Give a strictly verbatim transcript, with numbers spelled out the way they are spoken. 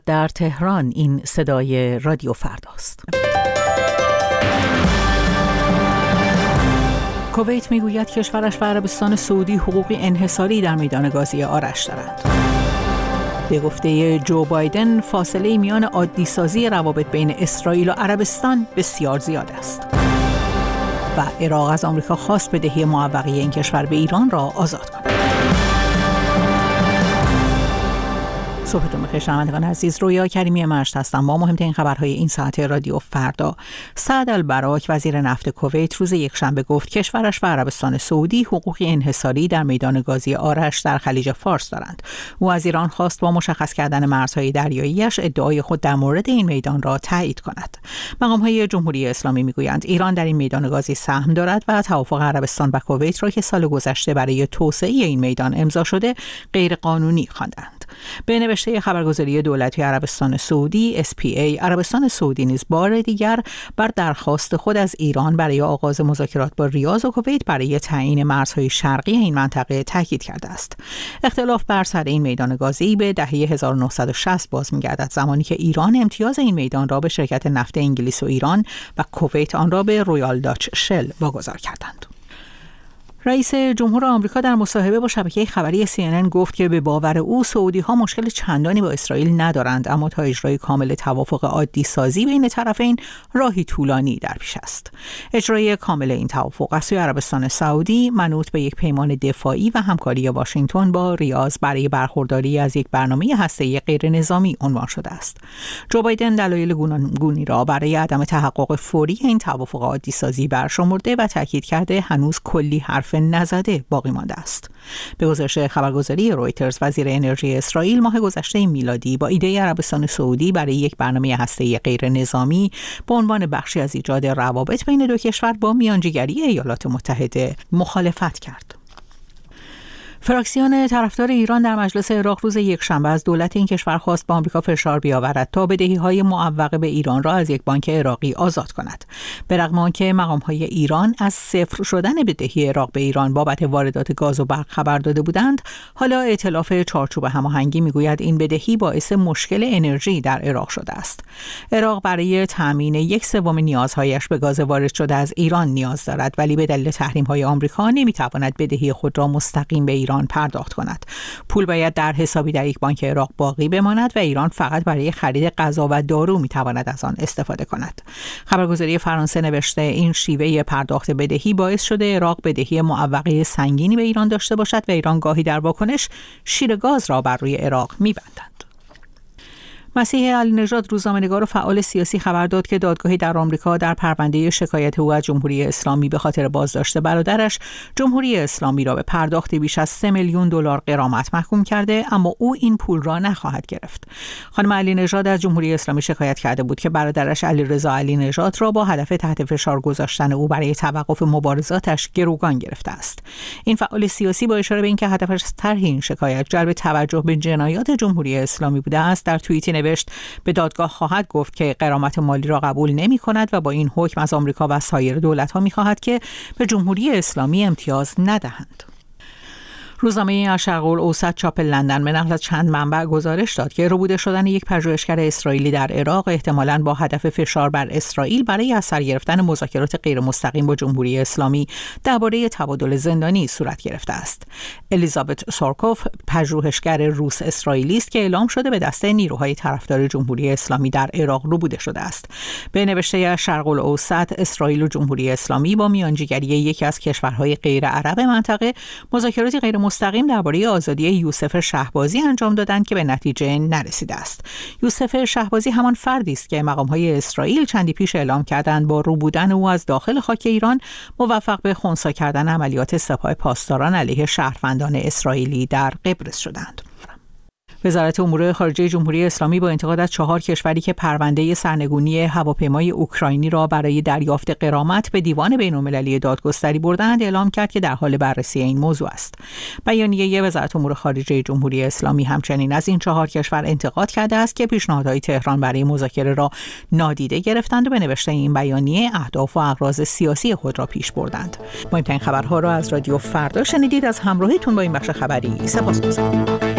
در تهران این صدای رادیو فرداست. کویت میگوید کشورش و عربستان سعودی حقوقی انحصاری در میدان گازی آرش دارند. به گفته جو بایدن فاصله میان عادی سازی روابط بین اسرائیل و عربستان بسیار زیاد است. و عراق از آمریکا خواست بدهی معوقه این کشور به ایران را آزاد کند. صبحتون بخیر شنوندگان عزیز، رویا کریمی مشت هستم با مهمترین خبرهای این ساعت رادیو فردا. سعد البراک وزیر نفت کویت روز یکشنبه گفت کشورش و عربستان سعودی حقوقی انحصاری در میدان گازی آرش در خلیج فارس دارند. او از ایران خواست با مشخص کردن مرزهای دریاییش ادعای خود در مورد این میدان را تایید کند. مقام‌های جمهوری اسلامی میگویند ایران در این میدان گازی سهم دارد و توافق عربستان و کویت را که سال گذشته برای توسعه این میدان امضا شده غیر قانونی خواندند. به نوشته خبرگزاری دولتی عربستان سعودی اس پی ای، عربستان سعودی نیز بار دیگر بر درخواست خود از ایران برای آغاز مذاکرات با ریاض و کویت برای تعیین مرزهای شرقی این منطقه تاکید کرده است. اختلاف بر سر این میدان گازی به دهه هزار و نهصد و شصت باز می‌گردد، زمانی که ایران امتیاز این میدان را به شرکت نفت انگلیس و ایران و کویت آن را به رویال داچ شل واگذار کردند. رئیس جمهور آمریکا در مصاحبه با شبکه خبری سی ان ان گفت که به باور او سعودی‌ها مشکل چندانی با اسرائیل ندارند، اما تا اجرای کامل توافق عادی سازی بین طرفین راهی طولانی در پیش است. اجرای کامل این توافق از سوی عربستان سعودی منوط به یک پیمان دفاعی و همکاری واشنگتن با ریاض برای برخورداری از یک برنامه هسته‌ای غیر نظامی عنوان شده است. جو بایدن دلایل گوناگونی را برای عدم تحقق فوری این توافق عادی سازی برشمرده و تاکید کرده هنوز کلی حرف نزده باقی مانده است. به گزارش خبرگزاری رویترز، وزیر انرژی اسرائیل ماه گذشته میلادی با ایده عربستان سعودی برای یک برنامه هسته‌ای غیر نظامی به عنوان بخشی از ایجاد روابط بین دو کشور با میانجیگری ایالات متحده مخالفت کرد. فراکسیون طرفدار ایران در مجلس عراق روز یکشنبه از دولت این کشور خواست به آمریکا فشار بیاورد تا بدهی‌های معوقه به ایران را از یک بانک عراقی آزاد کند. به رغم آنکه مقام‌های ایران از صفر شدن بدهی عراق به ایران بابت واردات گاز و برق خبر داده بودند، حالا ائتلاف چارچوب هماهنگی میگوید این بدهی باعث مشکل انرژی در عراق شده است. عراق برای تامین یک سوم نیازهایش به گاز وارد شده از ایران نیاز دارد، ولی به دلیل تحریم‌های آمریکا نمی‌تواند بدهی خود را مستقیم به ایران پرداخت کند. پول باید در حسابی در یک بانک عراق باقی بماند و ایران فقط برای خرید غذا و دارو میتواند از آن استفاده کند. خبرگزاری فرانسه نوشته این شیوه پرداخت بدهی باعث شده عراق بدهی معوقه سنگینی به ایران داشته باشد و ایران گاهی در واکنش شیر گاز را بر روی عراق میبندند. مسیح علی نژاد روزنامه‌نگار و فعال سیاسی خبر داد که دادگاهی در آمریکا در پرونده شکایت او از جمهوری اسلامی به خاطر بازداشت برادرش جمهوری اسلامی را به پرداخت بیش از سه میلیون دلار غرامت محکوم کرده، اما او این پول را نخواهد گرفت. خانم علی نژاد از جمهوری اسلامی شکایت کرده بود که برادرش علیرضا علی نژاد را با هدف تحت فشار گذاشتن او برای توقف مبارزاتش گروگان گرفته است. این فعال سیاسی با اشاره به اینکه هدفش از طرح این شکایت جلب توجه به جنایات جمهوری اسلامی بوده است، در توییتی نوشت به دادگاه خواهد گفت که غرامت مالی را قبول نمی کند و با این حکم از آمریکا و سایر دولت‌ها می خواهد که به جمهوری اسلامی امتیاز ندهند. روزنامه الشرق الاوسط چاپ لندن به نقل از چند منبع گزارش داد که ربوده شدن یک پژوهشگر اسرائیلی در عراق احتمالاً با هدف فشار بر اسرائیل برای از سر گرفتن مذاکرات غیر مستقیم با جمهوری اسلامی درباره تبادل زندانی صورت گرفته است. الیزابت سورکوف پژوهشگر روس اسرائیلی است که اعلام شده به دسته نیروهای طرفدار جمهوری اسلامی در عراق ربوده شده است. به نوشته الشرق الاوسط، اسرائیل و جمهوری اسلامی با میانجیگری یکی از کشورهای غیر عرب منطقه مذاکراتی غیر مستقیم درباره آزادی یوسف شهبازی انجام دادند که به نتیجه نرسیده است. یوسف شهبازی همان فردی است که مقام‌های اسرائیل چندی پیش اعلام کردند با ربودن او از داخل خاک ایران موفق به خنثی کردن عملیات سپاه پاسداران علیه شهروندان اسرائیلی در قبرس شدند. وزارت امور خارجه جمهوری اسلامی با انتقاد از چهار کشوری که پرونده سرنگونی هواپیمای اوکراینی را برای دریافت غرامت به دیوان بین‌المللی دادگستری بردند، اعلام کرد که در حال بررسی این موضوع است. بیانیه وزارت امور خارجه جمهوری اسلامی همچنین از این چهار کشور انتقاد کرده است که پیشنهادهای تهران برای مذاکره را نادیده گرفتند و به نوشته این بیانیه اهداف و اغراض سیاسی خود را پیش بردند. مهمترین خبرها را از رادیو فردا شنیدید. از همراهیتون با این بخش خبری سپاسگزارم.